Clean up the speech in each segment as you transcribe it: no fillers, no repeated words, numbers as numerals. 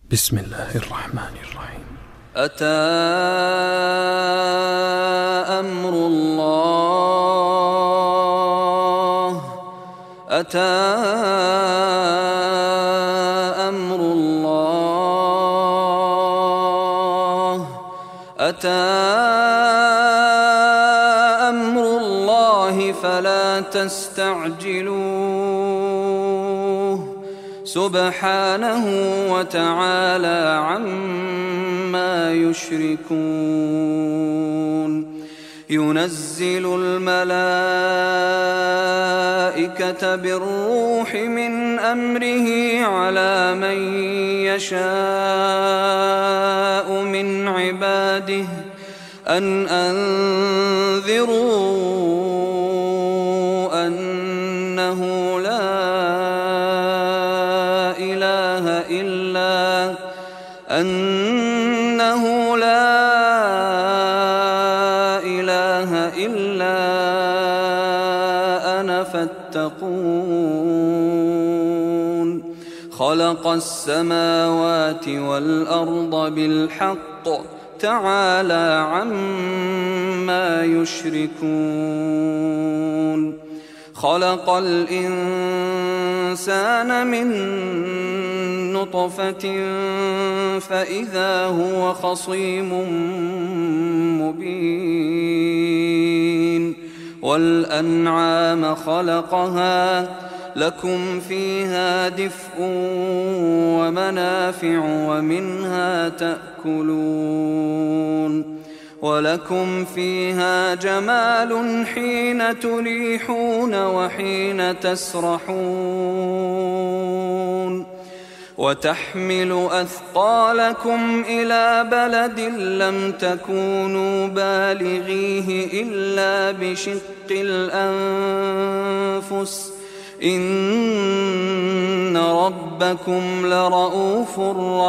بسم الله الرحمن الرحيم. أتى أمر الله أتى أمر الله أتى أمر الله فلا تستعجلوه سبحانه وتعالى عما يشركون. ينزل الملائكة بالروح من أمره على من يشاء من عباده أن أنذروا أنه لا إله إلا أنا فاتقون. خلق السماوات والأرض بالحق تعالى عما يشركون. خلق الإنسان من نطفة فإذا هو خصيم مبين. والأنعام خلقها لكم فيها دفء ومنافع ومنها تأكلون. ولكم فيها جمال حين تريحون وحين تسرحون. وتحمل أثقالكم إلى بلد لم تكونوا بالغيه إلا بشق الأنفس إن ربكم لرؤوف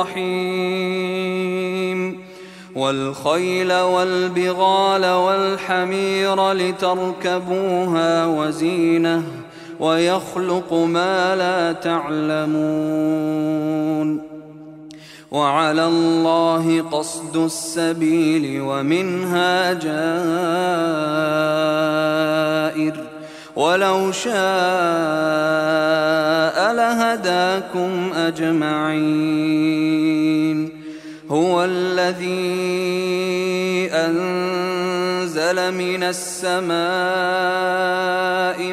رحيم. والخيل والبغال والحمير لتركبوها وزينة ويخلق ما لا تعلمون. وعلى الله قصد السبيل ومنها جائر ولو شاء لهداكم أجمعين. هو الذي أنزل من السماء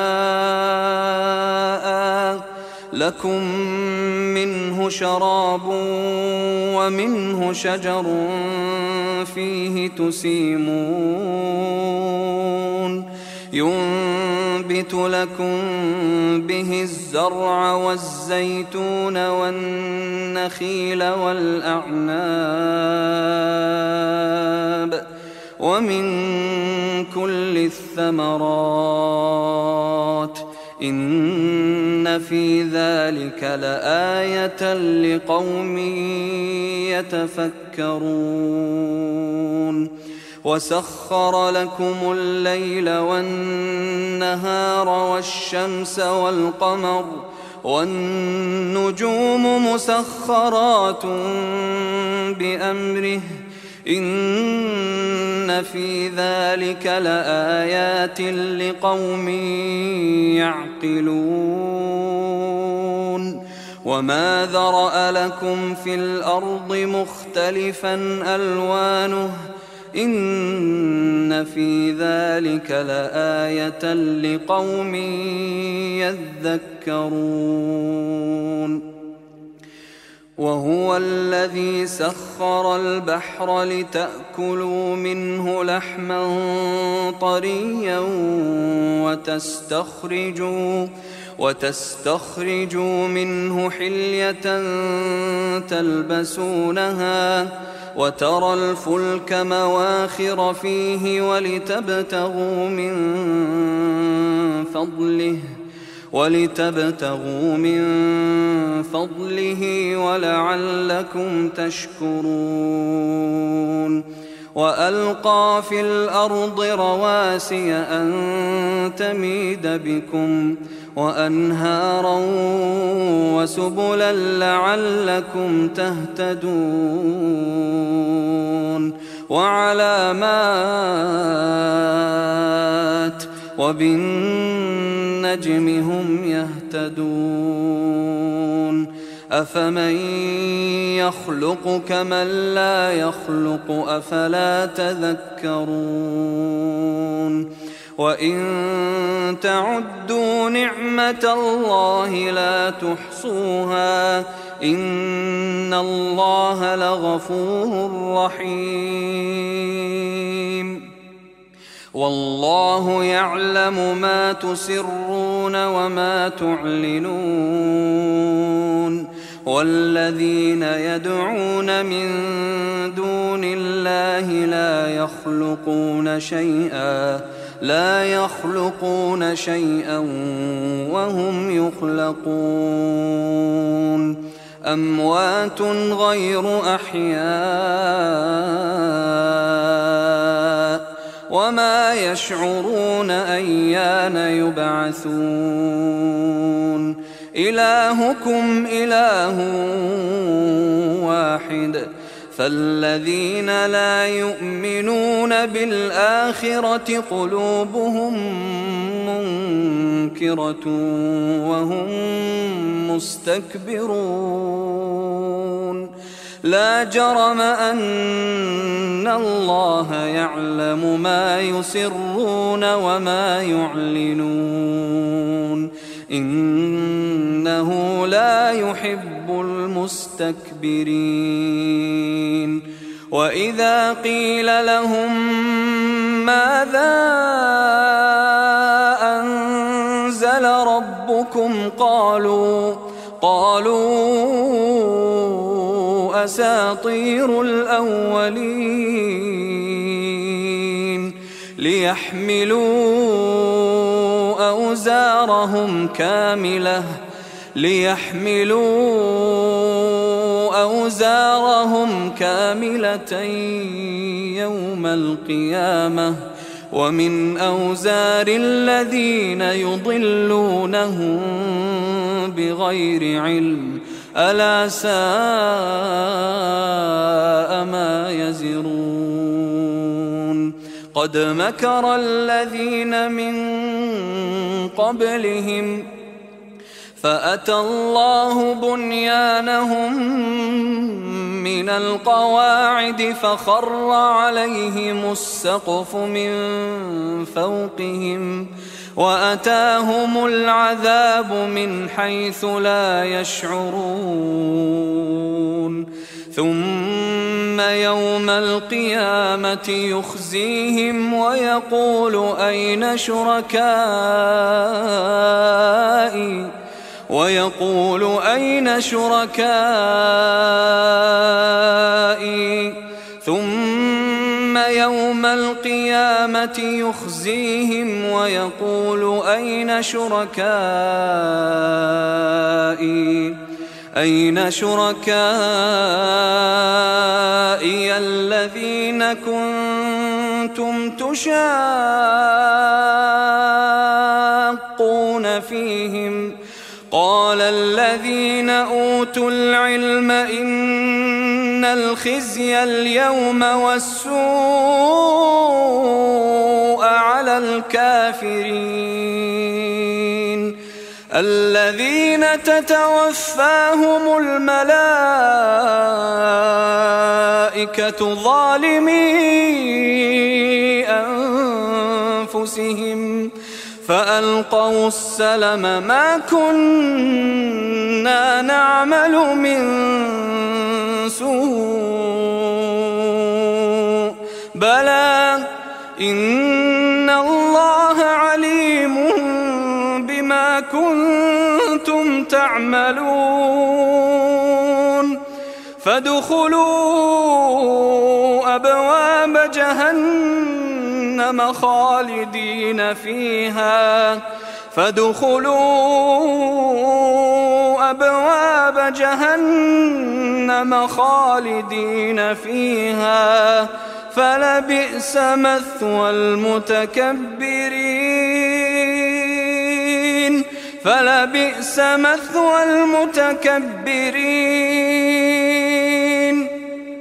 ماء لكم منه شراب ومنه شجر فيه تسيمون. ينبت لكم به الزرع والزيتون والنخيل والأعناب ومن كل الثمرات إن في ذلك لآية لقوم يتفكرون. وسخر لكم الليل والنهار والشمس والقمر والنجوم مسخرات بأمره إن في ذلك لآيات لقوم يعقلون. وما ذرأ لكم في الأرض مختلفا ألوانه إن في ذلك لآية لقوم يذكرون. وهو الذي سخر البحر لتأكلوا منه لحما طريا وتستخرجوا منه حلية تلبسونها وترى الفلك مواخر فيه ولتبتغوا من فضله ولعلكم تشكرون. وألقى في الأرض رواسي أن تميد بكم وأنهارا وسبلا لعلكم تهتدون وعلامات وبالنجم هم يهتدون أفمن يخلق كمن لا يخلق أفلا تذكرون وإن تعدوا نعمة الله لا تحصوها إن الله لغفور رحيم والله يعلم ما تسرون وما تعلنون والذين يدعون من دون الله لا يخلقون شيئا وهم يخلقون أموات غير أحياء وما يشعرون أيان يبعثون إلهكم إله واحد فالذين لا يؤمنون بالآخرة قلوبهم منكرة وهم مستكبرون لا جرم أن الله يعلم ما يسرون وما يعلنون إنه لا يحب المستكبرين وإذا قيل لهم ماذا أنزل ربكم قالوا أساطير الأولين ليحملوا أوزارهم كاملة يوم القيامة ومن أوزار الذين يضلونهم بغير علم ألا ساء ما يزرون قد مكر الذين من قبلهم فأتى الله بنيانهم من القواعد فخر عليهم السقف من فوقهم وأتاهم العذاب من حيث لا يشعرون ثم يوم القيامة يخزيهم ويقول أين شركائي ثم يوم القيامة يخزيهم ويقول أين شركائي الذين كنتم تشاقون فيهم قال الذين أوتوا العلم إن الخزي اليوم والسوء على الكافرين الذين تتوفاهم الملائكة ظالمي أنفسهم فألقوا السلم ما كنا نعمل من سوء بلى إن الله عليم بما كنتم تعملون فادخلوا أبواب جهنم خالدين فيها فلبئس مثوى المتكبرين فلبئس مثوى المتكبرين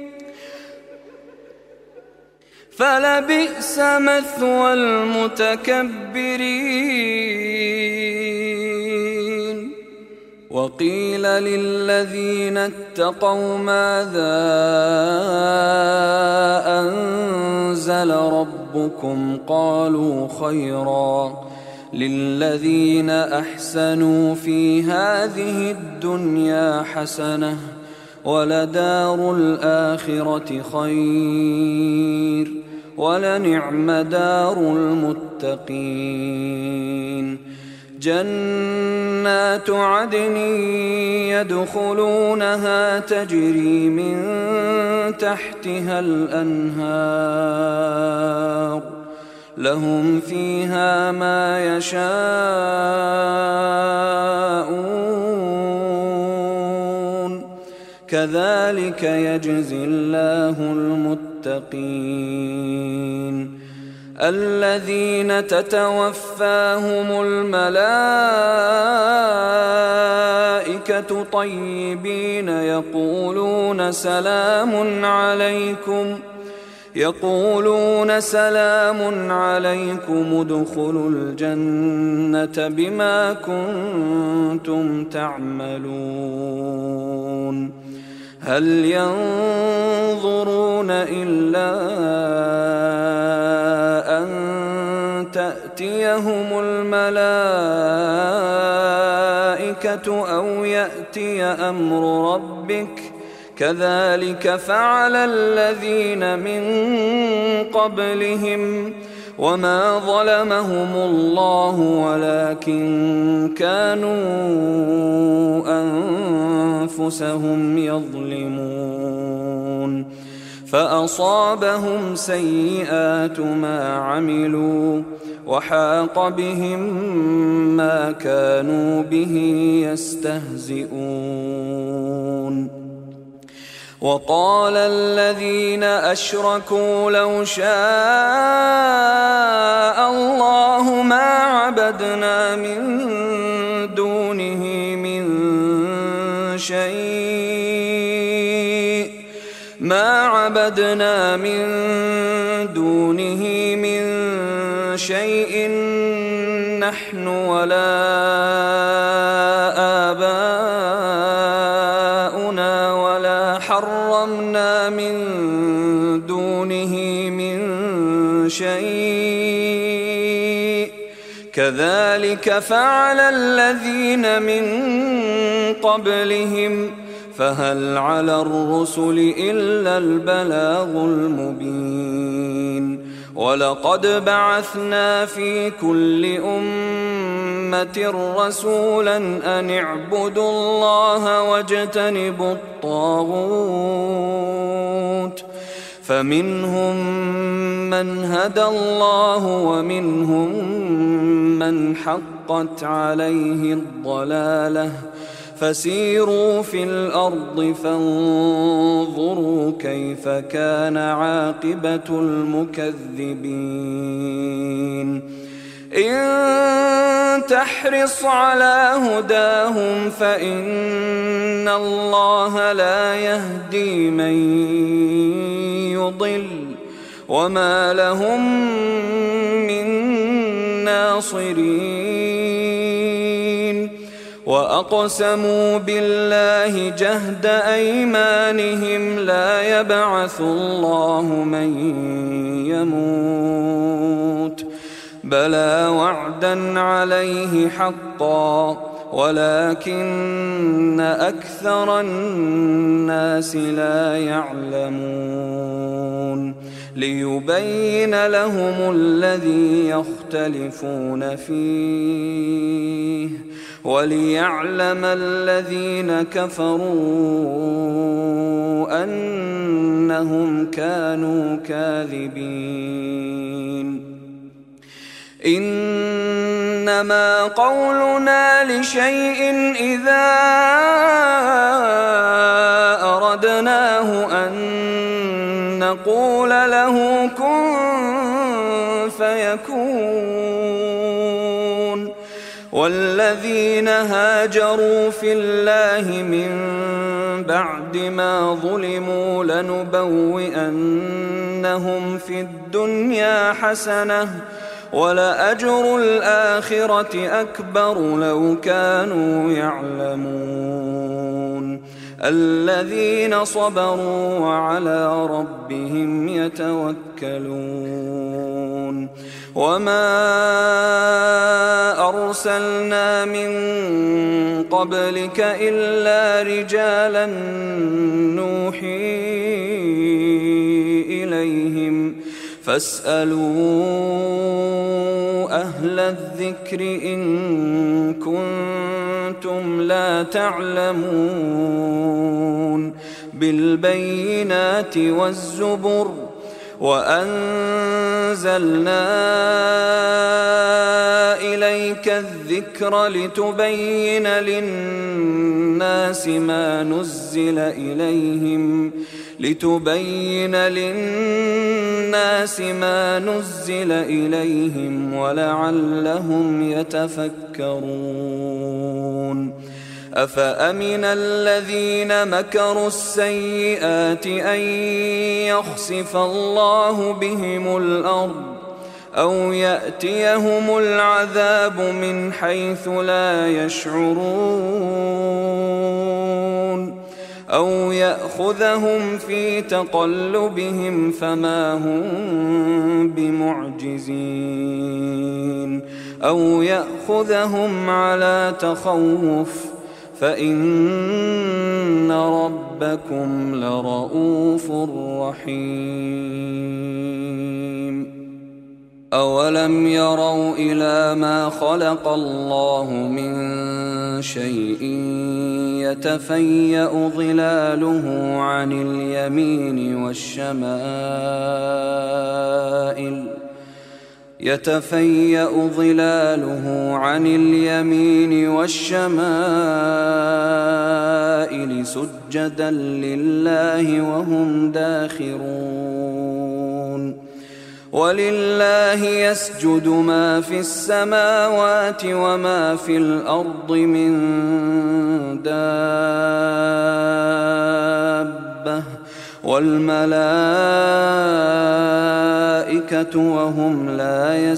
فلبئس مثوى المتكبرين. وقيل للذين اتقوا ماذا أنزل ربكم قالوا خيرا للذين أحسنوا في هذه الدنيا حسنة ولدار الآخرة خير ولنعم دار المتقين. جنات عدن يدخلونها تجري من تحتها الأنهار لهم فيها ما يشاءون كذلك يجزي الله المتقين. الذين تتوفاهم الملائكة طيبين يقولون سلام عليكم ادخلوا الجنة بما كنتم تعملون. هل ينظرون إلا أن تأتيهم الملائكة أو يأتي أمر ربك كذلك فعل الذين من قبلهم وما ظلمهم الله ولكن كانوا أنفسهم يظلمون. فأصابهم سيئات ما عملوا وحاق بهم ما كانوا به يستهزئون. وقال الذين أشركوا لو شاء الله ما عبدنا من دونه من شيء نحن ولا آباؤنا ولا حرمنا من دونه من شيء كذلك فعل الذين من قبلهم فهل على الرسل إلا البلاغ المبين. ولقد بعثنا في كل أمة رسولا أن اعبدوا الله واجتنبوا الطاغوت فمنهم من هدى الله ومنهم من حقت عليه الضلالة فسيروا في الأرض فانظروا كيف كان عاقبة المكذبين. إن تحرص على هداهم فإن الله لا يهدي من يضل وما لهم من ناصرين. وأقسموا بالله جهد أيمانهم لا يبعث الله من يموت بلى وعدا عليه حقا ولكن أكثر الناس لا يعلمون. ليبين لهم الذي يختلفون فيه وليعلم الذين كفروا أنهم كانوا كاذبين. إنما قولنا لشيء إذا أردناه أن نقول له كن فيكون والذين هاجروا في الله من بعد ما ظلموا لنبوئنهم في الدنيا حسنة ولأجر الآخرة أكبر لو كانوا يعلمون الذين صبروا وعلى ربهم يتوكلون وما أرسلنا من قبلك إلا رجالا نوحي إليهم فاسألوا أهل الذكر إن كنتم لا تعلمون بالبينات والزبر وأنزلنا إليك الذكر لتبين للناس ما نزل إليهم ولعلهم يتفكرون أفأمن الذين مكروا السيئات أن يخسف الله بهم الأرض أو يأتيهم العذاب من حيث لا يشعرون أو يأخذهم في تقلبهم فما هم بمعجزين أو يأخذهم على تخوف فإن ربكم لرؤوف رحيم أولم يروا إلى ما خلق الله من شيء يتفيأ ظلاله عن اليمين والشمائل سجدا لله وهم داخرون ولله يسجد ما في السماوات وما في الأرض من دابة والملائكة وهم لا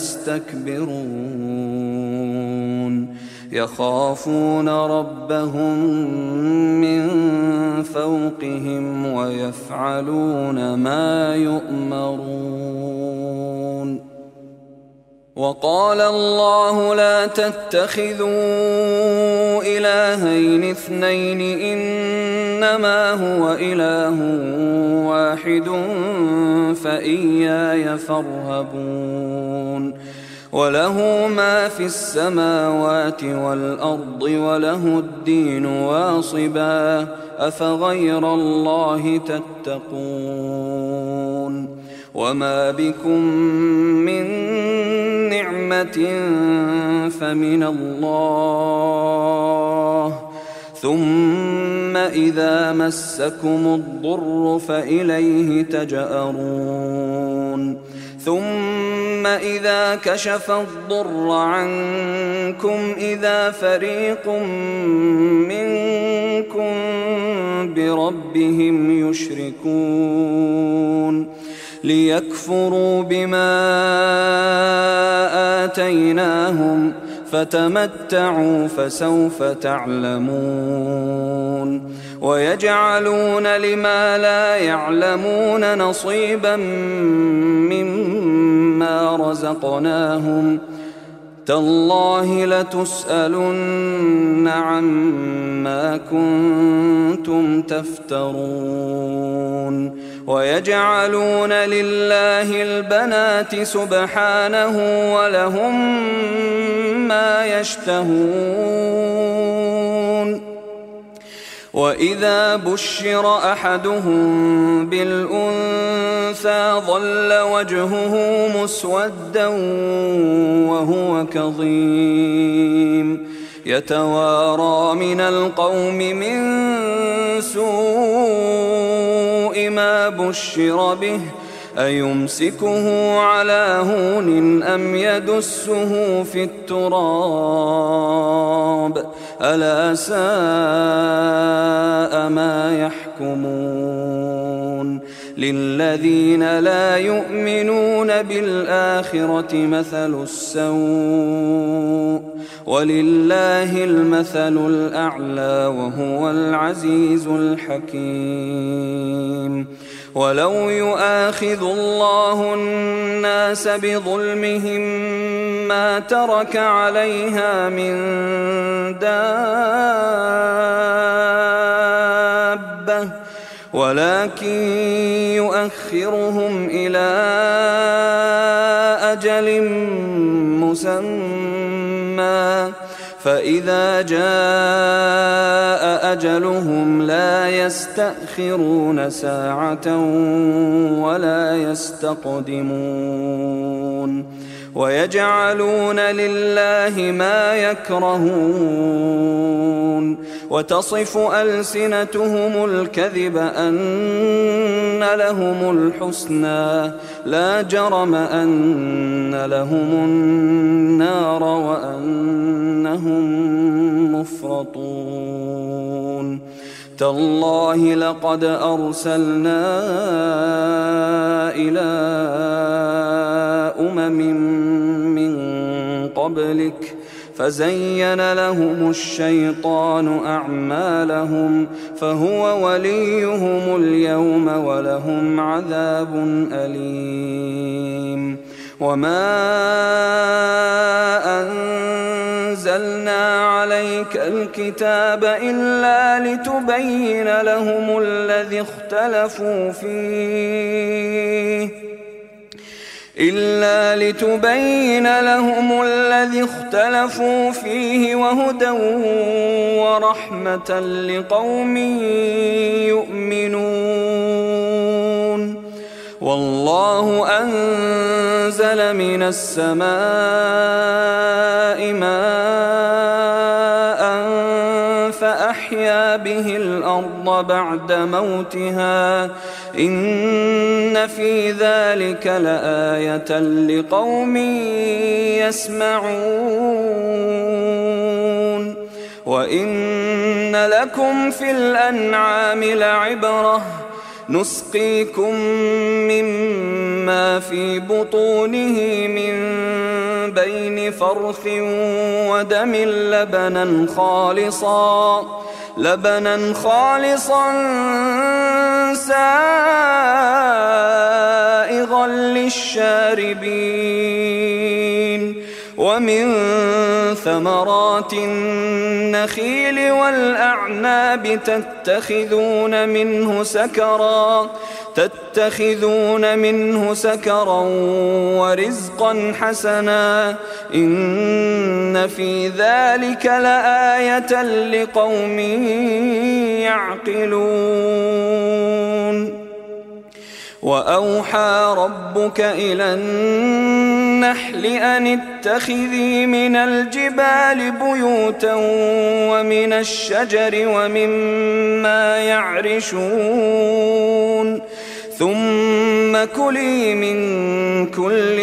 يستكبرون يخافون ربهم من فوقهم ويفعلون ما يؤمرون وقال الله لا تتخذوا إلهين اثنين إنما هو إله واحد فإياي فارهبون وله ما في السماوات والأرض وله الدين واصبا أفغير الله تتقون وما بكم من نعمة فمن الله ثم إذا مسكم الضر فإليه تجأرون ثم إذا كشف الضر عنكم إذا فريق منكم بربهم يشركون ليكفروا بما آتيناهم فتمتعوا فسوف تعلمون ويجعلون لما لا يعلمون نصيبا مما رزقناهم تالله لتسألن عما كنتم تفترون ويجعلون لله البنات سبحانه ولهم ما يشتهون وإذا بشر أحدهم بالأنثى ظل وجهه مسودا وهو كظيم يتوارى من القوم من سوء ما بشر به أيمسكه على هون أم يدسه في التراب ألا ساء ما يحكمون للذين لا يؤمنون بالآخرة مثل السوء ولله المثل الأعلى وهو العزيز الحكيم ولو يؤاخذ الله الناس بظلمهم ما ترك عليها من دابة ولكن يؤخرهم إلى أجل مسمى فإذا جاء أجلهم لا يستأخرون ساعة ولا يستقدمون ويجعلون لله ما يكرهون وتصف ألسنتهم الكذب أن لهم الحسنى لا جرم أن لهم النار وأنهم مفرطون تالله لقد أرسلنا إلى من قبلك فزين لهم الشيطان أعمالهم فهو وليهم اليوم ولهم عذاب أليم وما أنزلنا عليك الكتاب إلا لتبين لهم الذي اختلفوا فيه وهدى ورحمة لقوم يؤمنون والله أنزل من السماء ماء فأحيا به الأرض بعد موتها إن في ذلك لآية لقوم يسمعون وإن لكم في الأنعام لعبرة نسقيكم مما في بطونه من بين فرث ودم لبنا خالصا سائغا للشاربين ومن ثمرات النخيل والأعناب تتخذون منه سكرا ورزقا حسنا إن في ذلك لآية لقوم يعقلون وأوحى ربك إلى النحل أن اتخذي من الجبال بيوتا ومن الشجر ومما يعرشون ثم كلي من كل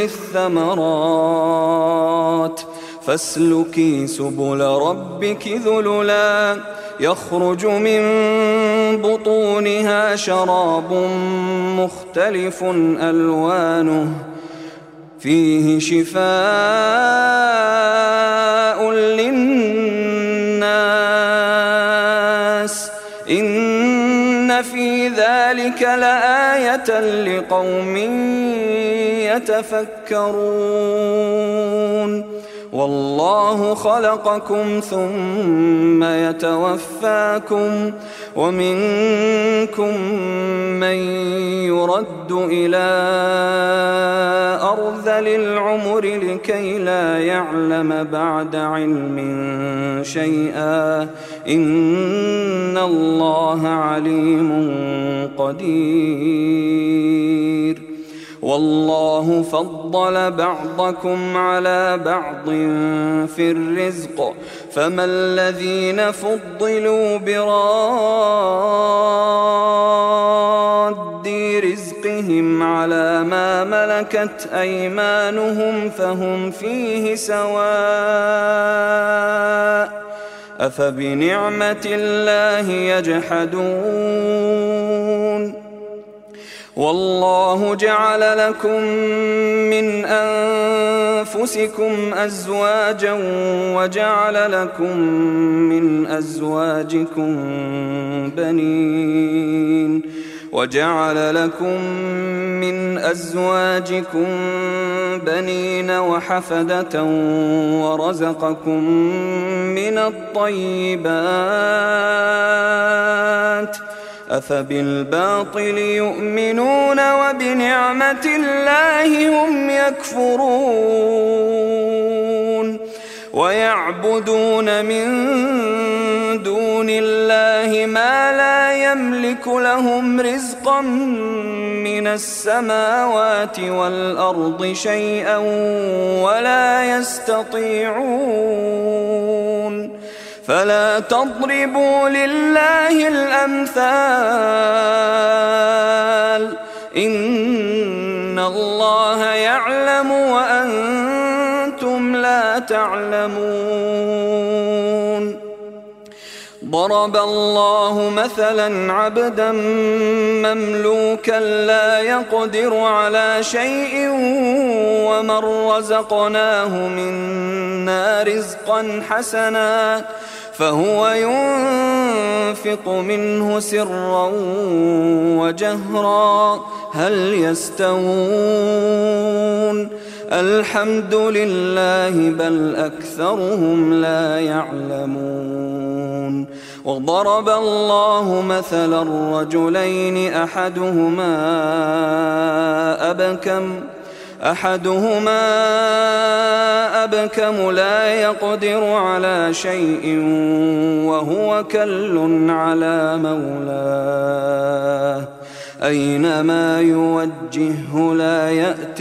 الثمرات فاسلكي سبل ربك ذللا يخرج من بطونها شراب مختلف ألوانه فيه شفاء للناس إن في ذلك لآية لقوم يتفكرون والله خلقكم ثم يتوفاكم ومنكم من يرد إلى أرذل العمر لكي لا يعلم بعد علم شيئا إن الله عليم قدير والله فضل بعضكم على بعض في الرزق فما الذين فضلوا براد رزقهم على ما ملكت أيمانهم فهم فيه سواء أفبنعمة الله يجحدون والله جعل لكم من أنفسكم أزواجا وجعل لكم من أزواجكم بنين وحفدة ورزقكم من الطيبات أفبالباطل يؤمنون وبنعمة الله هم يكفرون ويعبدون من دون الله ما لا يملك لهم رزقا من السماوات والأرض شيئا ولا يستطيعون فلا تضربوا لله الأمثال إن الله يعلم وأنتم لا تعلمون ضرب الله مثلا عبدا مملوكا لا يقدر على شيء ومن رزقناه منا رزقا حسنا فهو ينفق منه سرا وجهرا هل يستوون الحمد لله بل أكثرهم لا يعلمون وضرب الله مثلا رجلين أحدهما أبكم لا يقدر على شيء وهو كل على مولاه أينما يوجهه لا يأت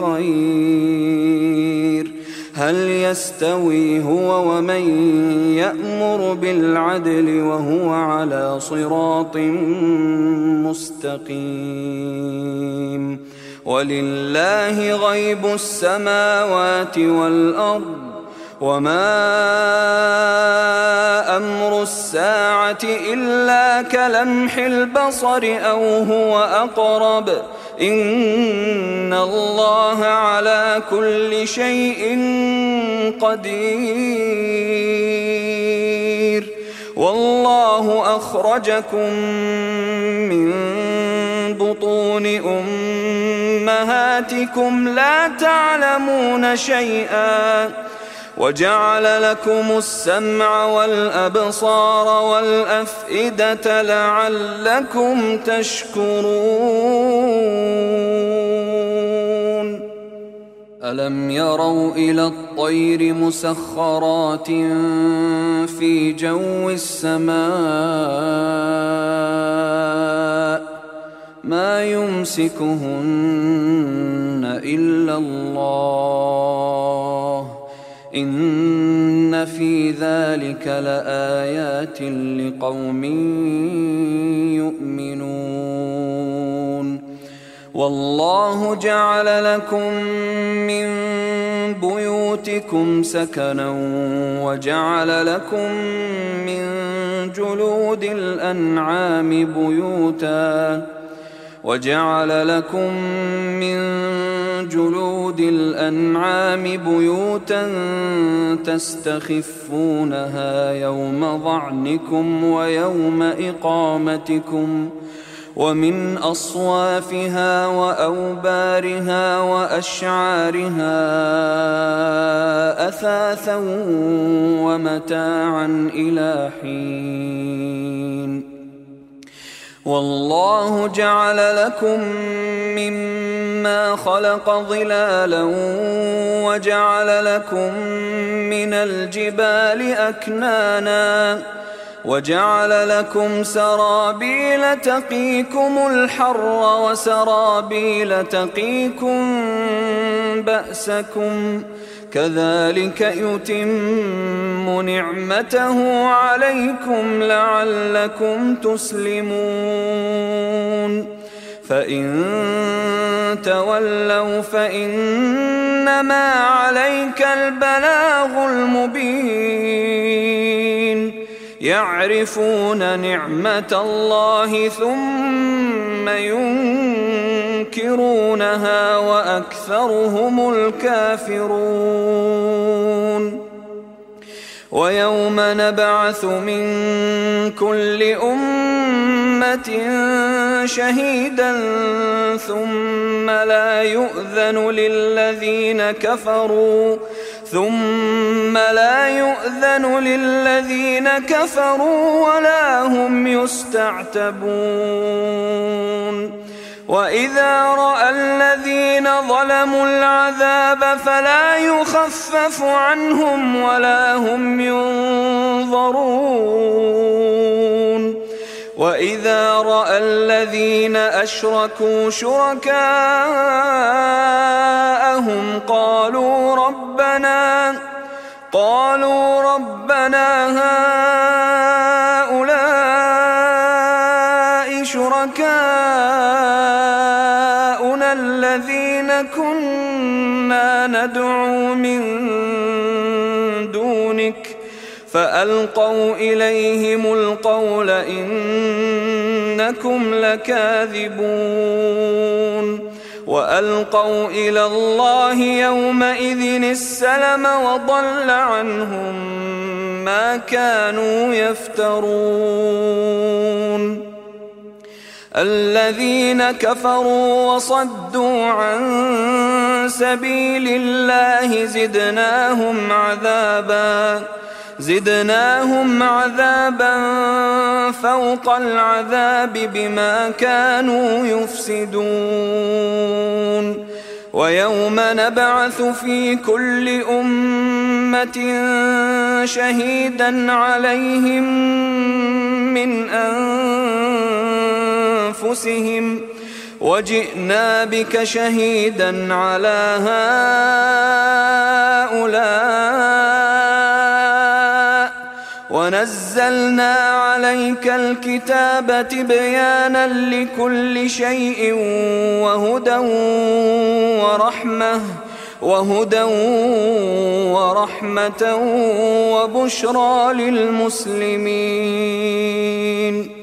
بخير هل يستوي هو ومن يأمر بالعدل وهو على صراط مستقيم ولله غيب السماوات والأرض وما أمر الساعة إلا كلمح البصر أو هو أقرب إن الله على كل شيء قدير والله أخرجكم من بطون أمهاتكم لا تعلمون شيئا وجعل لكم السمع والأبصار والأفئدة لعلكم تشكرون ألم يروا إلى الطير مسخرات في جو السماء ما يمسكهن إلا الله إن في ذلك لآيات لقوم يؤمنون والله جعل لكم من بيوتكم سكنا وجعل لكم من جلود الأنعام بيوتا تستخفونها يوم ظعنكم ويوم إقامتكم ومن أصوافها وأوبارها وأشعارها أثاثا ومتاعا إلى حين والله جعل لكم مما خلق ظلالا وجعل لكم من الجبال أكنانا وجعل لكم سرابيل تقيكم الحر وسرابيل تقيكم بأسكم كذلك يتم نعمته عليكم لعلكم تسلمون فإن تولوا فإنما عليك البلاغ المبين يعرفون نعمة الله ثم ينكرونها وأكثرهم الكافرون ويوم نبعث من كل أمة شهيدا ثم لا يؤذن للذين كفروا ولا هم يستعتبون وإذا رأى الذين ظلموا العذاب فلا يخفف عنهم ولا هم ينظرون وإذا رأى الذين أشركوا شركاءهم قالوا ربنا هؤلاء شركاؤنا الذين كنا ندعو من دونك فألقوا إليهم القول إنكم لكاذبون وألقوا إلى الله يومئذ السلم وضل عنهم ما كانوا يفترون الذين كفروا وصدوا عن سبيل الله زدناهم عذابا فوق العذاب بما كانوا يفسدون ويوم نبعث في كل أمة شهيدا عليهم من أنفسهم وجئنا بك شهيدا على هؤلاء ونزلنا عليك الكتاب تبيانا لكل شيء وهدى ورحمة وبشرى للمسلمين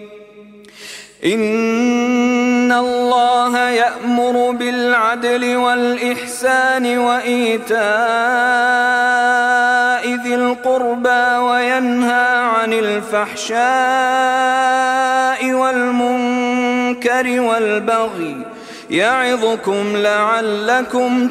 إن الله يأمر بالعدل والإحسان وإيتاء ذي القربى وينهى عن الفحشاء والمنكر والبغي يعظكم لعلكم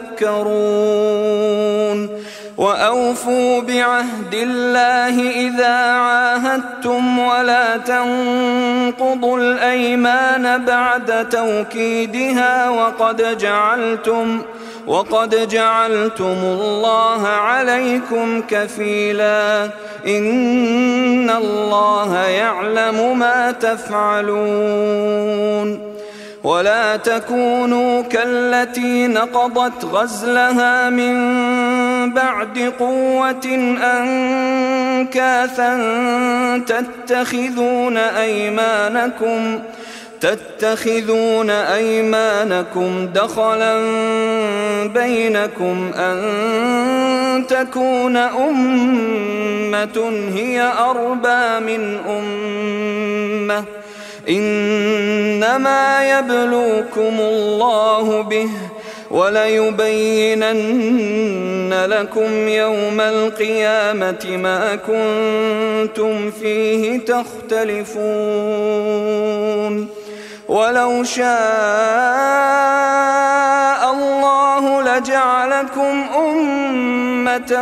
تذكرون وأوفوا بعهد الله إذا عاهدتم ولا تنقضوا الأيمان بعد توكيدها وقد جعلتم الله عليكم كفيلا إن الله يعلم ما تفعلون ولا تكونوا كالتي نقضت غزلها من بعد قوة أنكاثا تتخذون أيمانكم دخلا بينكم أن تكون أمة هي أربى من أمة إنما يبلوكم الله به وليبينن لكم يوم القيامة ما كنتم فيه تختلفون ولو شاء الله لجعلكم أمة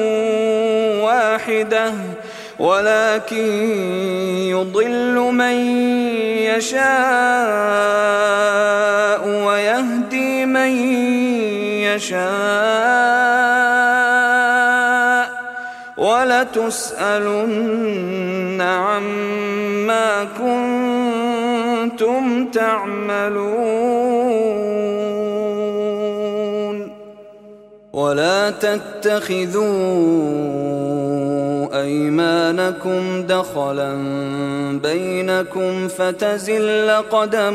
واحدة ولكن يضل من يشاء ويهدي من يشاء ولتسألن عما كنتم تعملون ولا تتخذوا أيمانكم دخلا بينكم فتزل قدم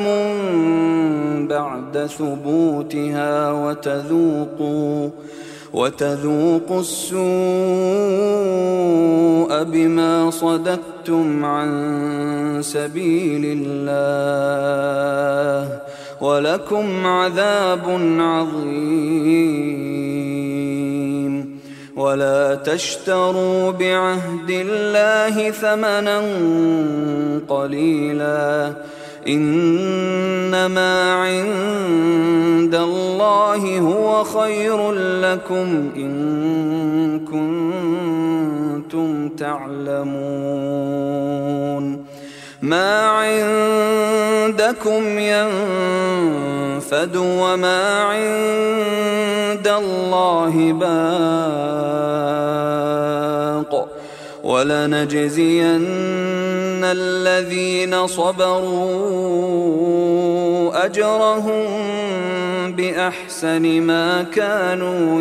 بعد ثبوتها وتذوقوا السوء بما صددتم عن سبيل الله ولكم عذاب عظيم. ولا تشتروا بعهد الله ثمنا قليلا إنما عند الله هو خير لكم إن كنتم تعلمون. ما عندكم ينفد وما عند الله باق ولنجزين الذين صبروا أجرهم بأحسن ما كانوا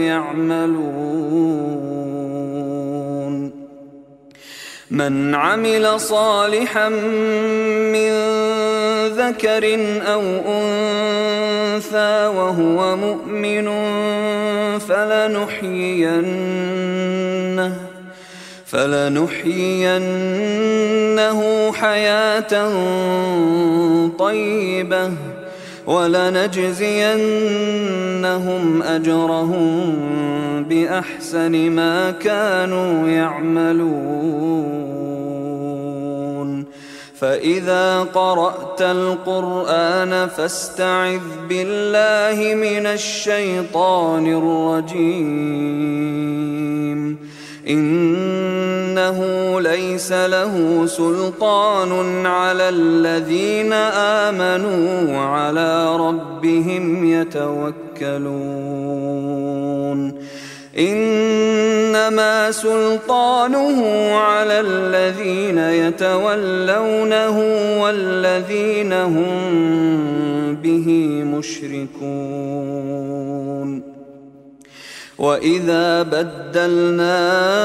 يعملون. من عمل صالحا من ذكر أو أنثى وهو مؤمن فلنحيينه حياة طيبة ولنجزينهم أجرهم بأحسن ما كانوا يعملون. فإذا قرأت القرآن فاستعذ بالله من الشيطان الرجيم إنه ليس له سلطان على الذين آمنوا وعلى ربهم يتوكلون. إنما سلطانه على الذين يتولونه والذين هم به مشركون. وإذا بدلنا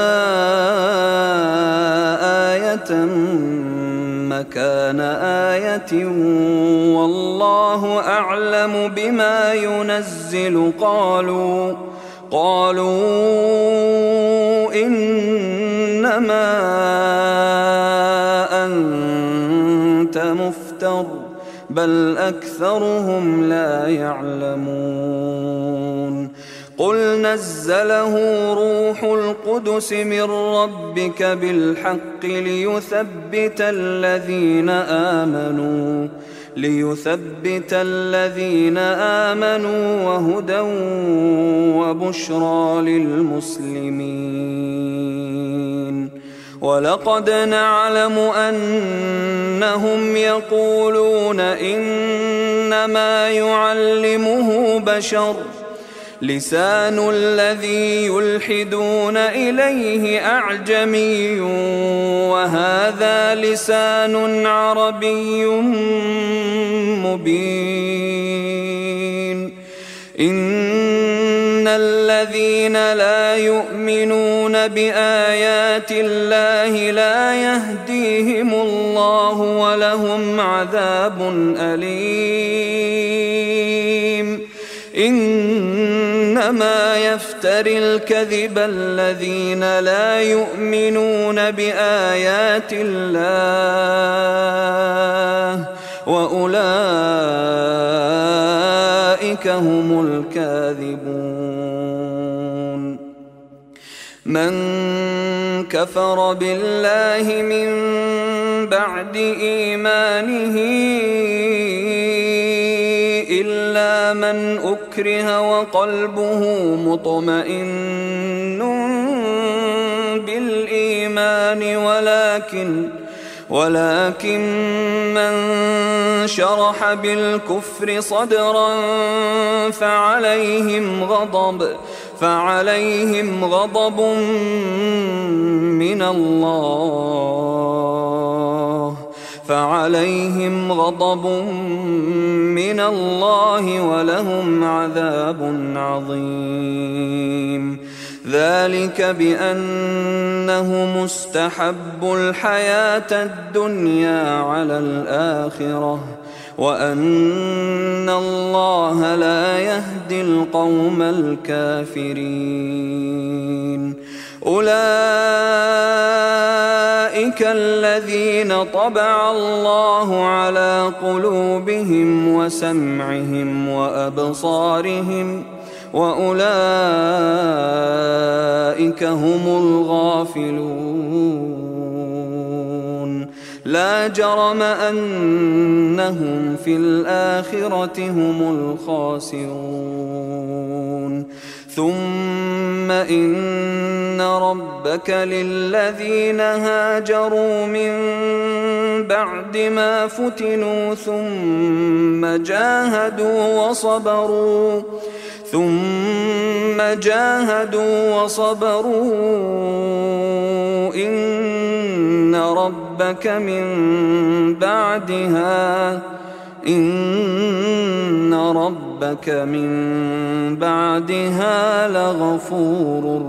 آية مكان آية والله أعلم بما ينزل قالوا إنما أنت مفتر بل أكثرهم لا يعلمون. قل نزله روح القدس من ربك بالحق ليثبت الذين آمنوا وهدى وبشرى للمسلمين. ولقد نعلم أنهم يقولون إنما يعلمه بشر لسان الذي يلحدون إليه أعجمي وهذا لسان عربي مبين. إن الذين لا يؤمنون بآيات الله لا يهديهم الله ولهم عذاب أليم. إنما يفتري الكذب الذين لا يؤمنون بآيات الله وأولئك هم الكاذبون. من كفر بالله من بعد إيمانه إلا من أكره وقلبه مطمئن بالإيمان ولكن من شرح بالكفر صدرا فعليهم غضب من الله ولهم عذاب عظيم. ذلك بأنه مستحب الحياة الدنيا على الآخرة وأن الله لا يهدي القوم الكافرين. أولئك الذين طبع الله على قلوبهم وسمعهم وأبصارهم وأولئك هم الغافلون. لا جرم أنهم في الآخرة هم الخاسرون. ثم إن ربك للذين هاجروا من بعد ما فتنوا ثم جاهدوا وصبروا إن ربك من بعدها لغفور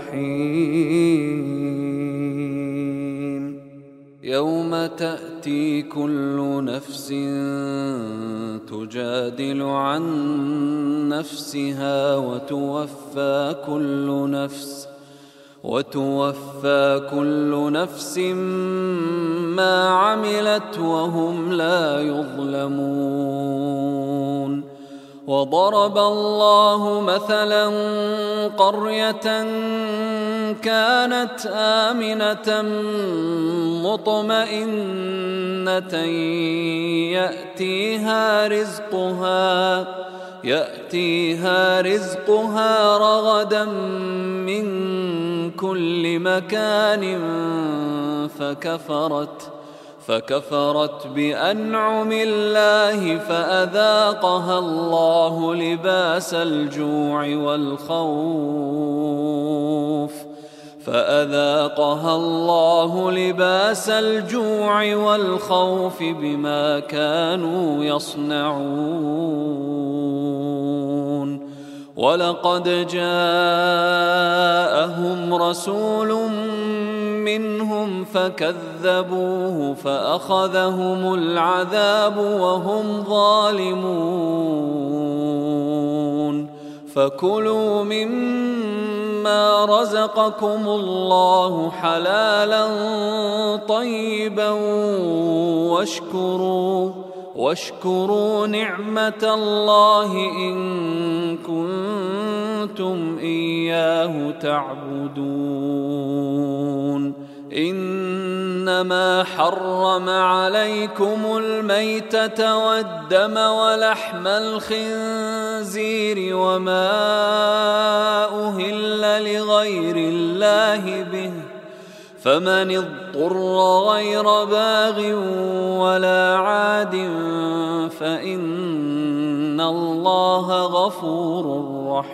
رحيم. يوم تأتي كل نفس تجادل عن نفسها وتوفى كل نفس ما عملت وهم لا يظلمون. وضرب الله مثلا قرية كانت آمنة مطمئنة يأتيها رزقها رغدا من كل مكان فكفرت بأنعم الله فأذاقها الله لباس الجوع والخوف بما كانوا يصنعون. ولقد جاءهم رسول منهم فكذبوه فأخذهم العذاب وهم ظالمون. فكلوا مما رزقكم الله حلالا طيبا واشكروا نعمة الله إن كنتم إياه تعبدون. إنما حرم عليكم الميتة والدم ولحم الخنزير وما أهل لغير الله به، فمن اضطر غير باغ ولا عاد فإن الله غفور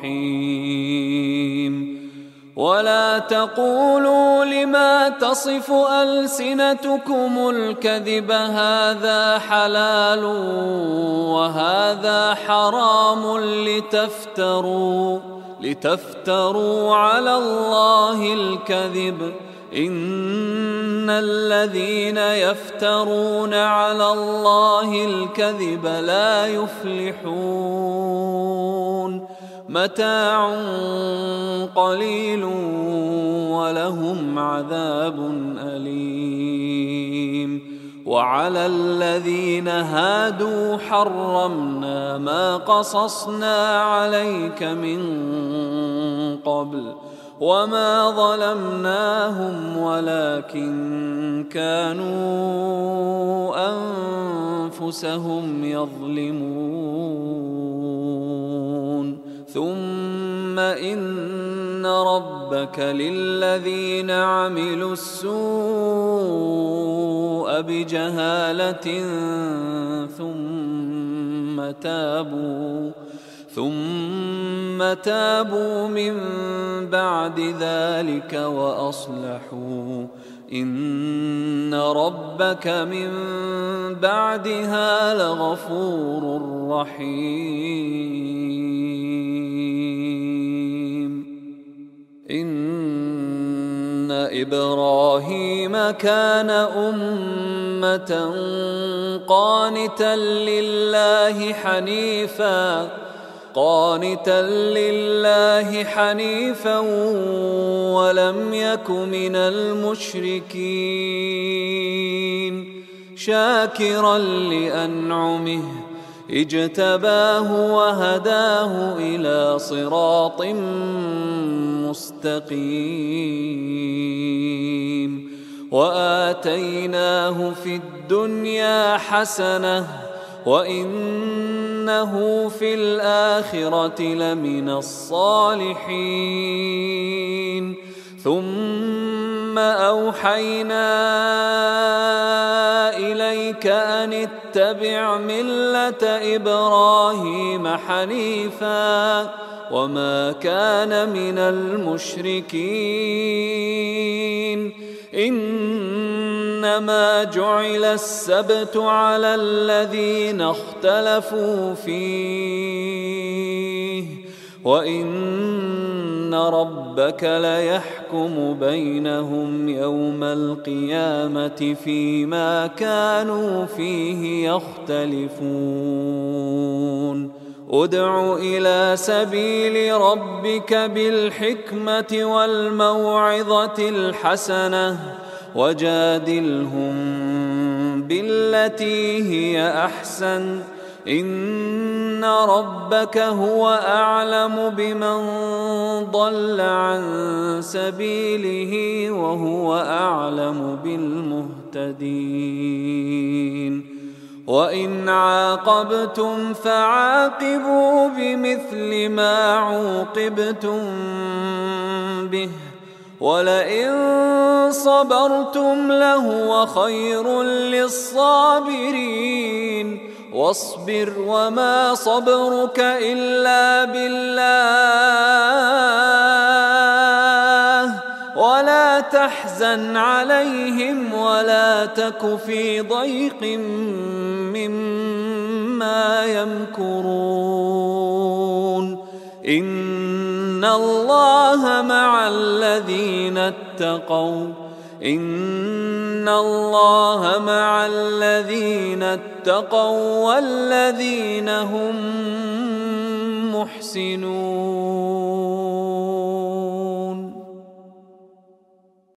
رحيم. ولا تقولوا لما تصف ألسنتكم الكذب هذا حلال وهذا حرام لتفتروا على الله الكذب. إن الذين يفترون على الله الكذب لا يفلحون. متاع قليل ولهم عذاب أليم. وعلى الذين هادوا حرمنا ما قصصنا عليك من قبل وما ظلمناهم ولكن كانوا أنفسهم يظلمون. ثم إن ربك للذين عملوا السوء بجهالة ثم تابوا من بعد ذلك وأصلحوا إن ربك من بعدها لغفور رحيم. إن إبراهيم كان أمة قانتا لله حنيفا ولم يك من المشركين شاكرا لأنعمه اجتباه وهداه إلى صراط مستقيم وآتيناه في الدنيا حسنة وإنه في الآخرة لمن الصالحين ثم أوحينا إليك أن اتبع ملة إبراهيم حنيفا وما كان من المشركين إنما جعل السبت على الذين اختلفوا فيه وإن ربك ليحكم بينهم يوم القيامة فيما كانوا فيه يختلفون ادع إلى سبيل ربك بالحكمة والموعظة الحسنة وجادلهم بالتي هي أحسن إن ربك هو أعلم بمن ضل عن سبيله وهو أعلم بالمهتدين وإن عاقبتم فعاقبوا بمثل ما عوقبتم به ولئن صبرتم لهو خير للصابرين واصبر وما صبرك إلا بالله ولا تحزن عليهم ولا تك في ضيق مما يمكرون إن الله مع الذين اتقوا والذين هم محسنون.